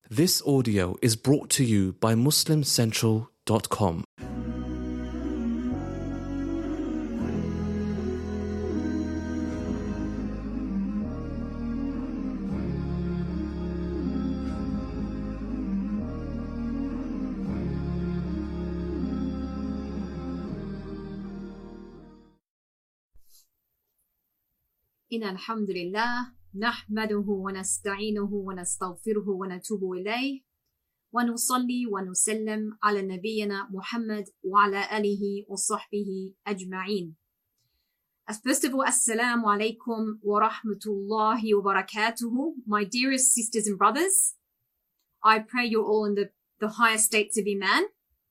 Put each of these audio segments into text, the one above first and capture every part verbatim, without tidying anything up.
This audio is brought to you by muslim central dot com. إن الحمد لله نحمده ونستعينه ونستغفره ونتوب إليه ونصلي ونسلم على نبينا محمد وعلى آله وصحبه أجمعين. First of all, Assalamu alaikum wa rahmatullahi wa barakatuhu. My dearest sisters and brothers, I pray you're all in the, the higher states of Iman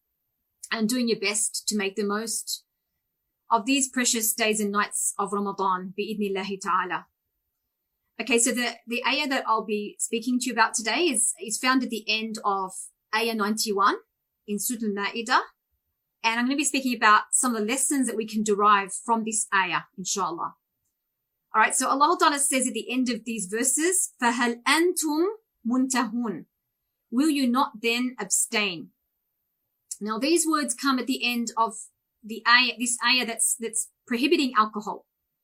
and doing your best to make the most of these precious days and nights of Ramadan, bi'idhnillahi ta'ala. Okay, so the, the ayah that I'll be speaking to you about today is, is found at the end of ayah ninety-one in Surah Al-Ma'idah. And I'm going to be speaking about some of the lessons that we can derive from this ayah, inshallah. All right, so Allah Ta'ala says at the end of these verses, فَهَلْ أَنْتُمْ مُنْتَهُونَ? Will you not then abstain? Now, these words come at the end of the ayah, this ayah that's, that's prohibiting alcohol.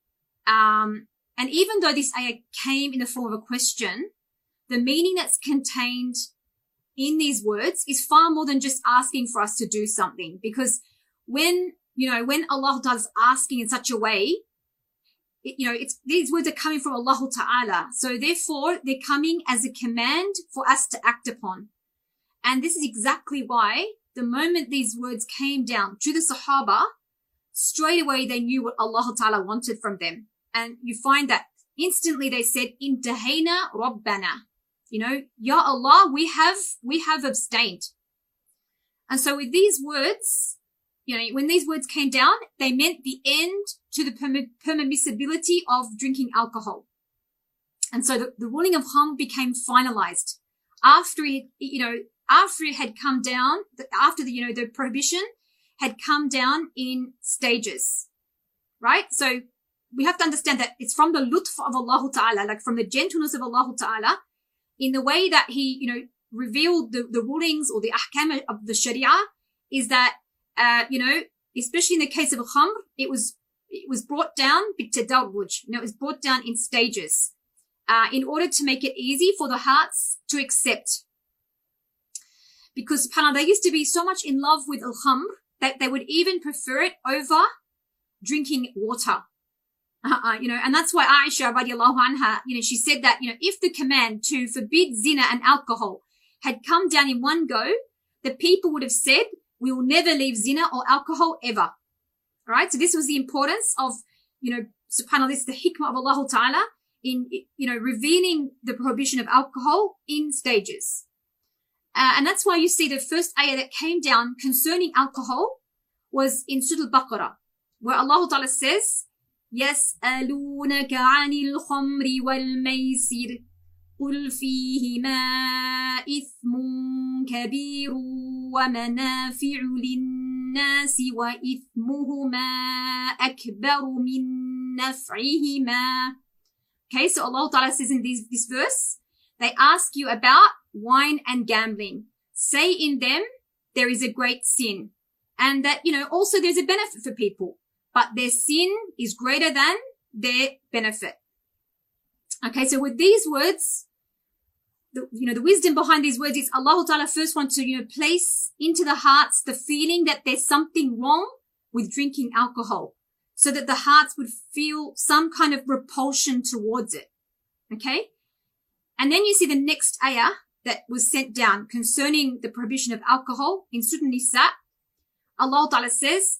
Um, and even though this ayah came in the form of a question, the meaning that's contained in these words is far more than just asking for us to do something. Because when, you know, when Allah does asking in such a way, it, you know, it's, these words are coming from Allah Ta'ala. So therefore, they're coming as a command for us to act upon. And this is exactly why the moment these words came down to the Sahaba, straight away they knew what Allah Ta'ala wanted from them. And you find that instantly they said, Intahayna Rabbana. You know, Ya Allah, we have, we have abstained. And so with these words, you know, when these words came down, they meant the end to the perm- permissibility of drinking alcohol. And so the, the ruling of Khamr became finalized after it, you know, after it had come down, after the, you know, the prohibition had come down in stages, right? So we have to understand that it's from the lutf of Allah Ta'ala, like from the gentleness of Allah Ta'ala, in the way that he, you know, revealed the, the rulings or the ahkam of the sharia, is that, uh, you know, especially in the case of Khamr, it was, it was brought down bitadarruj, you know, it was brought down in stages, uh, in order to make it easy for the hearts to accept. Because, subhanAllah, they used to be so much in love with al-khamr that they would even prefer it over drinking water. Uh, you know, and that's why Aisha radiallahu anha, you know, she said that, you know, if the command to forbid zina and alcohol had come down in one go, the people would have said, we will never leave zina or alcohol ever. All right. So this was the importance of, you know, subhanAllah, this is the hikmah of Allah Ta'ala in, you know, revealing the prohibition of alcohol in stages. Uh, and that's why you see the first ayah that came down concerning alcohol was in Surah Al-Baqarah, where Allah Ta'ala says, يَسْأَلُونَكَ عَنِ الْخَمْرِ وَالْمَيْسِرِ قُلْ فِيهِمَا إِثْمٌ كَبِيرٌ وَمَنَافِعُ لِلنَّاسِ وَإِثْمُهُمَا أَكْبَرُ مِنْ نَفْعِهِمَا. Okay, so Allah Ta'ala says in this, this verse, they ask you about wine and gambling. Say in them, there is a great sin. And that, you know, also there's a benefit for people. But their sin is greater than their benefit. Okay, so with these words, the, you know, the wisdom behind these words is Allah Ta'ala first wants to, you know, place into the hearts the feeling that there's something wrong with drinking alcohol, so that the hearts would feel some kind of repulsion towards it. Okay? And then you see the next ayah that was sent down concerning the prohibition of alcohol in Surah Nisa. Allah Ta'ala says,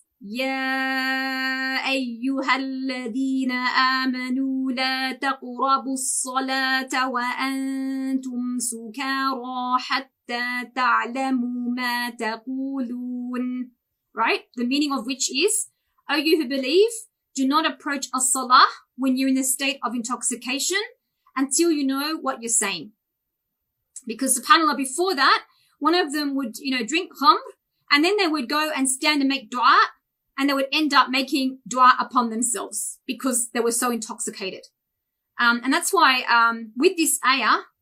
يا أيها الذين آمنوا لا تقربوا الصلاة وأنتم سكارى حتى تعلموا ما تقولون. Right? The meaning of which is, O you who believe, do not approach a salah when you're in a state of intoxication until you know what you're saying. Because subhanAllah, before that, one of them would, you know, drink khamr, and then they would go and stand and make dua, and they would end up making dua upon themselves because they were so intoxicated. Um, and that's why, um, with this ayah,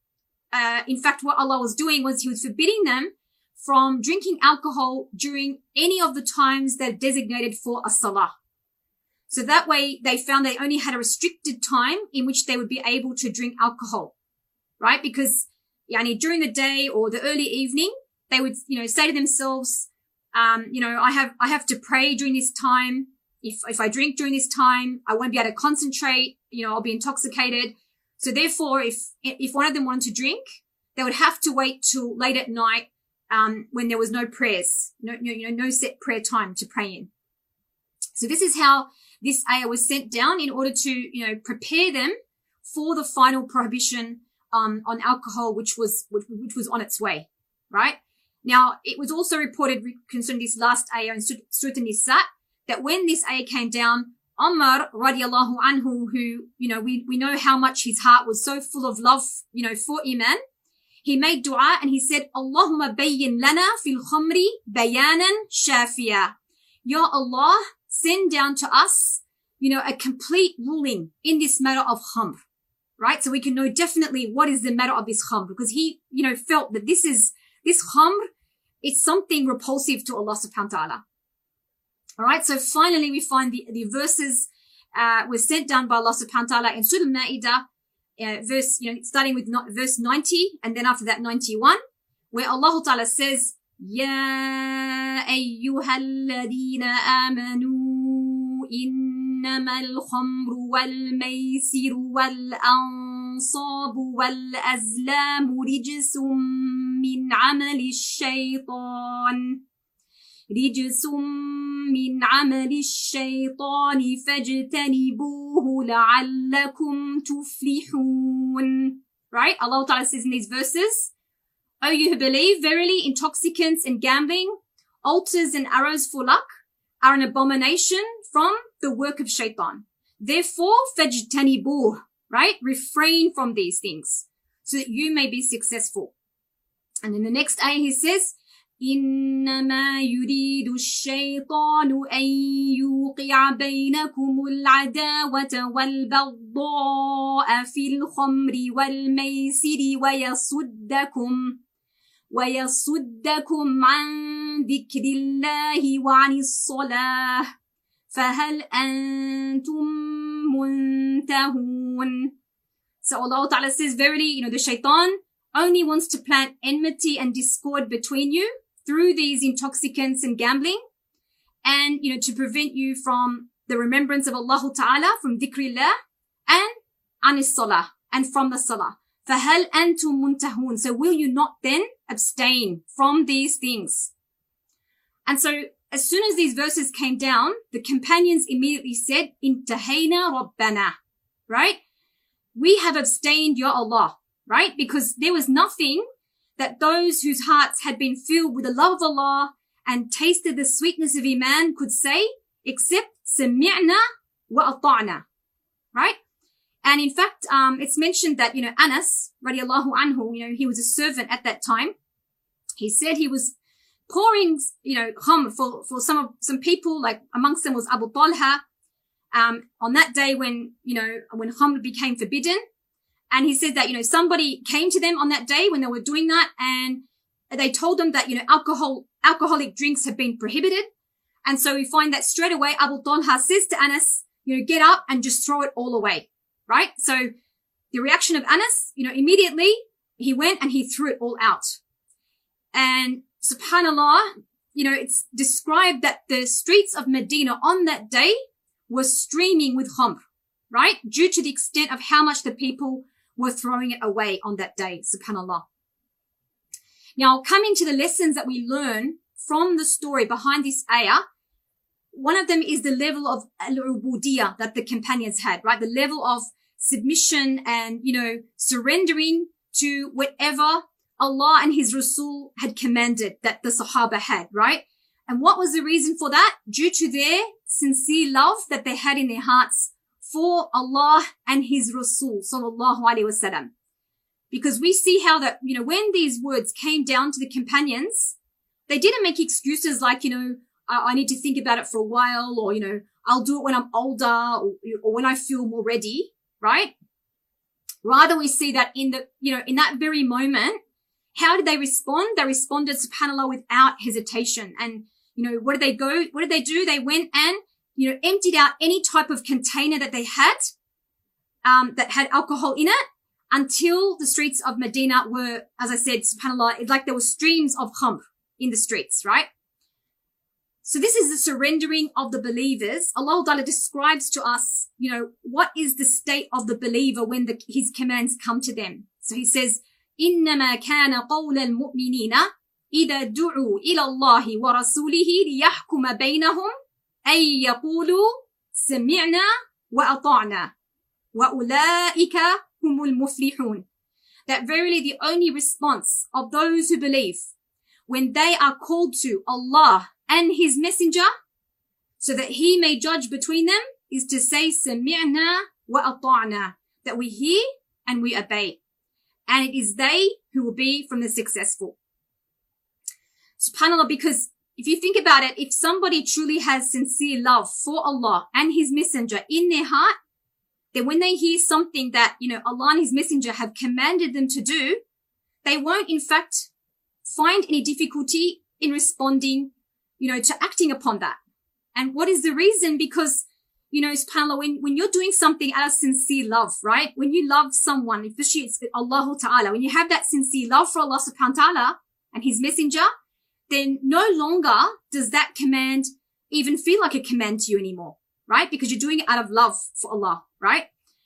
uh, in fact, what Allah was doing was he was forbidding them from drinking alcohol during any of the times they're designated for a salah. So that way they found they only had a restricted time in which they would be able to drink alcohol, right? Because yani, during the day or the early evening, they would, you know, say to themselves, um, you know, I have, I have to pray during this time. If, if I drink during this time, I won't be able to concentrate, you know, I'll be intoxicated. So therefore, if, if one of them wanted to drink, they would have to wait till late at night, um, when there was no prayers, no, no, you know, no set prayer time to pray in. So this is how this ayah was sent down in order to, you know, prepare them for the final prohibition, um, on alcohol, which was, which, which was on its way, right? Now, it was also reported concerning this last ayah in Surah An-Nisa that when this ayah came down, Umar radiallahu anhu, who, you know, we, we know how much his heart was so full of love, you know, for Iman. He made dua and he said, Allahumma bayyin lana fil khamri bayanan shafiya. Ya Allah, send down to us, you know, a complete ruling in this matter of khamr, right? So we can know definitely what is the matter of this khamr, because he, you know, felt that this is, this khamr, it's something repulsive to Allah subhanahu wa ta'ala. All right. So finally we find the, the verses, uh, were sent down by Allah subhanahu wa ta'ala in Surah Al-Ma'idah, uh, verse, you know, starting with no, verse ninety and then after that ninety-one, where Allah ta'ala says, Ya ayyuhalladhina amanu innama al-khamru wal-maysiru wal-ansabu wal-azlamu rijsum min amali ash-shaytan. رجس من عمل الشيطان فاجتنبوه لعلكم تفلحون. Right? Allah Ta'ala says in these verses, O you who believe, verily intoxicants and gambling, altars and arrows for luck are an abomination from the work of shaitan. Therefore, fajtanibuh, right? Refrain from these things so that you may be successful. And in the next ayah he says, إنما يريد الشيطان أن يوقع بينكم العداوة والبغضاء في الخمر والميسر ويصدكم ويصدكم عن ذكر الله وعن الصلاة فهل أنتم منتهون. So Allah Ta'ala says, verily, you know, the shaitan only wants to plant enmity and discord between you through these intoxicants and gambling, and, you know, to prevent you from the remembrance of Allah Ta'ala, from dhikrillah, and anis salah, and from the salah. فَهَلْ أَنْتُمْ مُنْتَهُونَ. So will you not then abstain from these things? And so as soon as these verses came down, the companions immediately said, Intahayna Rabbana, right? We have abstained, Ya Allah, right? Because there was nothing that those whose hearts had been filled with the love of Allah and tasted the sweetness of Iman could say, except Sami'na wa ata'na, right? And in fact, um, it's mentioned that, you know, Anas, radiallahu anhu, you know, he was a servant at that time. He said he was pouring, you know, khamr for, for some of, some people, like amongst them was Abu Talha, um, on that day when, you know, when khamr became forbidden. And he said that, you know, somebody came to them on that day when they were doing that, and they told them that, you know, alcohol, alcoholic drinks have been prohibited. And so we find that straight away Abu Talha says to Anas, you know, get up and just throw it all away, right? So the reaction of Anas, you know, immediately he went and he threw it all out. And subhanallah, you know, it's described that the streets of Medina on that day were streaming with khamr, right? Due to the extent of how much the people were throwing it away on that day, subhanallah. Now, coming to the lessons that we learn from the story behind this ayah, one of them is the level of al-ubudiyah that the companions had, right? The level of submission and, you know, surrendering to whatever Allah and His Rasul had commanded that the Sahaba had, right? And what was the reason for that? Due to their sincere love that they had in their hearts for Allah and His Rasul, sallallahu alaihi wasallam. Because we see how that, you know, when these words came down to the companions, they didn't make excuses like, you know, I, I need to think about it for a while, or, you know, I'll do it when I'm older, or, or when I feel more ready, right? Rather, we see that in the, you know, in that very moment, how did they respond? They responded, subhanAllah, without hesitation. And, you know, where did they go? What did they do? They went and, you know, emptied out any type of container that they had, um, that had alcohol in it, until the streets of Medina were, as I said, subhanAllah, it's like there were streams of khamr in the streets, right? So this is the surrendering of the believers. Allah Ta'ala describes to us, you know, what is the state of the believer when the, his commands come to them. So he says, إِنَّمَا كَانَ قَوْلَ الْمُؤْمِنِينَ إِذَا دُعُوا إِلَى اللَّهِ وَرَسُولِهِ لِيَحْكُمَ بَيْنَهُمْ أَن يَقُولُوا سَمِعْنَا وَأَطَعْنَا وَأُولَٰئِكَ هُمُ الْمُفْلِحُونَ. That verily the only response of those who believe when they are called to Allah and his messenger so that he may judge between them is to say سَمِعْنَا وَأَطَعْنَا, that we hear and we obey. And it is they who will be from the successful. SubhanAllah, because if you think about it, if somebody truly has sincere love for Allah and his messenger in their heart, then when they hear something that, you know, Allah and his messenger have commanded them to do, they won't in fact find any difficulty in responding, you know, to acting upon that. And what is the reason? Because, you know, subhanAllah, when, when you're doing something out of sincere love, right? When you love someone, especially it's Allah Ta'ala, when you have that sincere love for Allah subhanahu wa ta'ala and his messenger, then no longer does that command even feel like a command to you anymore, right? Because you're doing it out of love for Allah, right?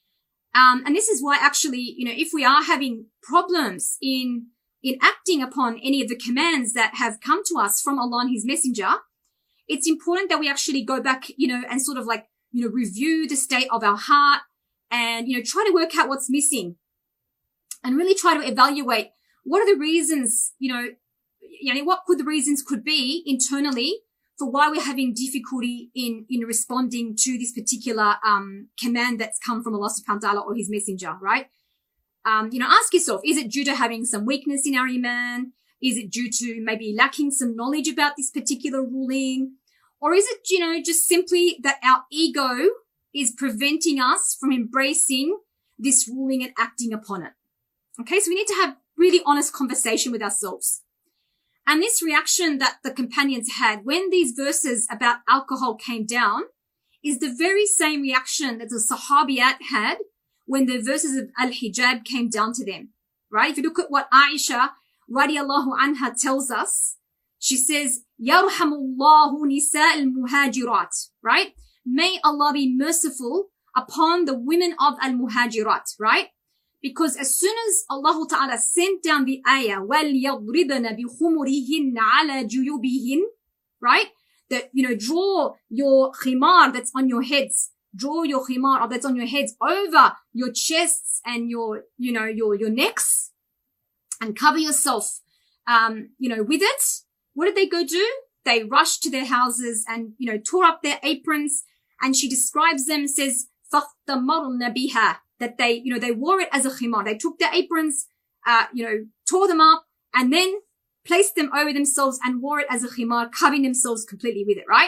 Um, and this is why actually, you know, if we are having problems in, in acting upon any of the commands that have come to us from Allah and his messenger, it's important that we actually go back, you know, and sort of like, you know, review the state of our heart and, you know, try to work out what's missing and really try to evaluate what are the reasons, you know, you know, what could the reasons could be internally for why we're having difficulty in, in responding to this particular, um, command that's come from Allah subhanahu wa ta'ala or his messenger, right? Um, you know, ask yourself, is it due to having some weakness in our iman? Is it due to maybe lacking some knowledge about this particular ruling? Or is it, you know, just simply that our ego is preventing us from embracing this ruling and acting upon it? Okay, so we need to have really honest conversation with ourselves. And this reaction that the companions had when these verses about alcohol came down is the very same reaction that the Sahabiyat had when the verses of Al-Hijab came down to them, right? If you look at what Aisha radiallahu anha tells us, she says, Yarhamullahu nisa al-muhajirat, right? May Allah be merciful upon the women of al-muhajirat, right? Because as soon as Allah Ta'ala sent down the ayah, وَلْيَضْرِبْنَ بِخُمُرِهِنَّ عَلَى جُيُوبِهِنَّ, right? That, you know, draw your khimar that's on your heads, draw your khimar that's on your heads over your chests and your, you know, your, your necks and cover yourself, um, you know, with it. What did they go do? They rushed to their houses and, you know, tore up their aprons. And she describes them, says, فَاخْتَمَرْنَ بِهَا, that they, you know, they wore it as a khimar. They took their aprons, uh, you know, tore them up and then placed them over themselves and wore it as a khimar, covering themselves completely with it, right?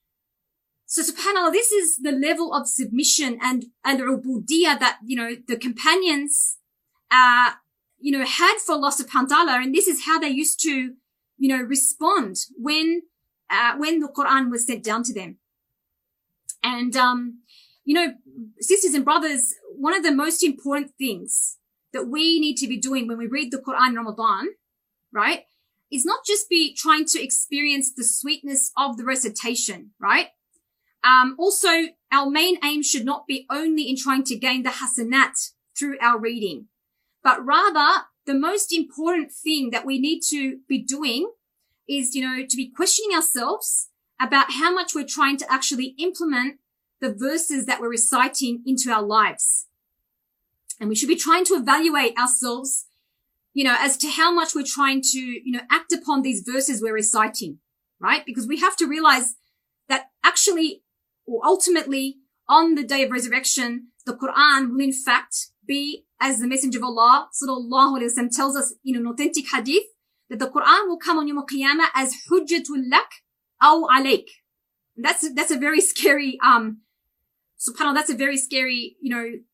So subhanAllah, this is the level of submission and al-ubudiyah that, you know, the companions, uh, you know, had for Allah subhanahu wa ta'ala. And this is how they used to, you know, respond when, uh, when the Quran was sent down to them. And, um, you know, sisters and brothers, one of the most important things that we need to be doing when we read the Quran in Ramadan, right, is not just be trying to experience the sweetness of the recitation, right? Um, also, our main aim should not be only in trying to gain the hasanat through our reading, but rather the most important thing that we need to be doing is, you know, to be questioning ourselves about how much we're trying to actually implement the verses that we're reciting into our lives. And we should be trying to evaluate ourselves, you know, as to how much we're trying to, you know, act upon these verses we're reciting, right? Because we have to realize that actually, or ultimately, on the day of resurrection, the Quran will in fact be, as the Messenger of Allah sallallahu alaihi wasallam tells us in an authentic hadith, that the Quran will come on Yawm al-Qiyamah as hujjatul lak aw alayk. That's that's a very scary, um, subhanAllah, that's a very scary, you know,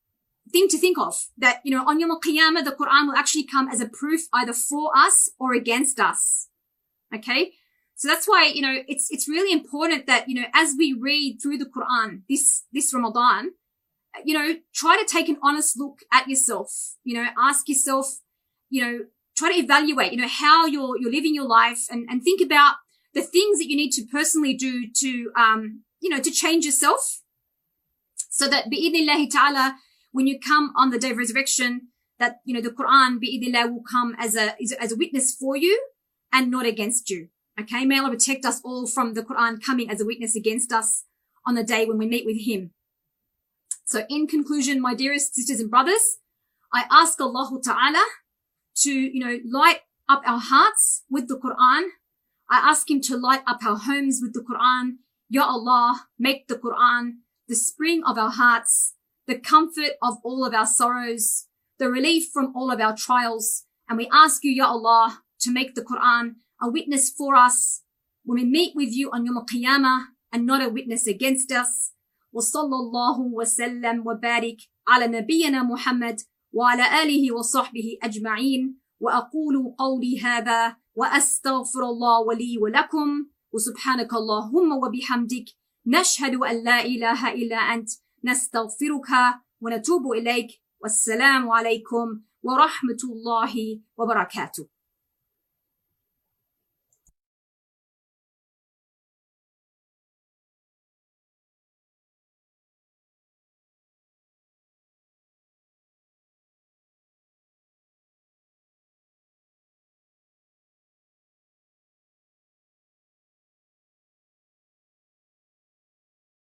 thing to think of, that, you know, on Yawm al-Qiyamah, the Quran will actually come as a proof either for us or against us. Okay. So that's why, you know, it's, it's really important that, you know, as we read through the Quran this, this Ramadan, you know, try to take an honest look at yourself, you know, ask yourself, you know, try to evaluate, you know, how you're, you're living your life, and, and think about the things that you need to personally do to, um, you know, to change yourself, so that bi'idhnillahi ta'ala, when you come on the day of resurrection, that, you know, the Quran bi'idhnillah will come as a, as a witness for you and not against you. Okay. May Allah protect us all from the Quran coming as a witness against us on the day when we meet with him. So in conclusion, my dearest sisters and brothers, I ask Allah Ta'ala to, you know, light up our hearts with the Quran. I ask him to light up our homes with the Quran. Ya Allah, make the Quran the spring of our hearts, the comfort of all of our sorrows, the relief from all of our trials. And we ask you, Ya Allah, to make the Quran a witness for us when we meet with you on Yawm al-Qiyamah, and not a witness against us. وصلى الله وسلم وبارك على نبينا محمد وعلى آله وصحبه أجمعين. وأقول قولي هذا وأستغفر الله لي ولكم، وسبحانك اللهم وبحمدك نشهد أن لا إله إلا أنت نستغفرك ونتوب إليك. والسلام عليكم ورحمة الله وبركاته.